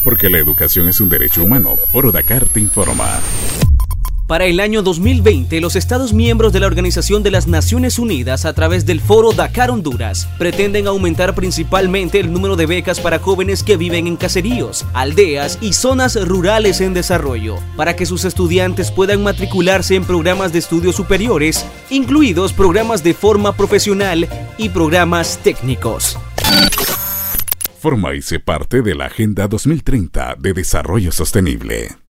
Porque la educación es un derecho humano. Foro Dakar te informa. Para el año 2020, los Estados miembros de la Organización de las Naciones Unidas, a través del Foro Dakar Honduras, pretenden aumentar principalmente el número de becas para jóvenes que viven en caseríos, aldeas y zonas rurales en desarrollo, para que sus estudiantes puedan matricularse en programas de estudios superiores, incluidos programas de forma profesional y programas técnicos. Forma y sé parte de la Agenda 2030 de Desarrollo Sostenible.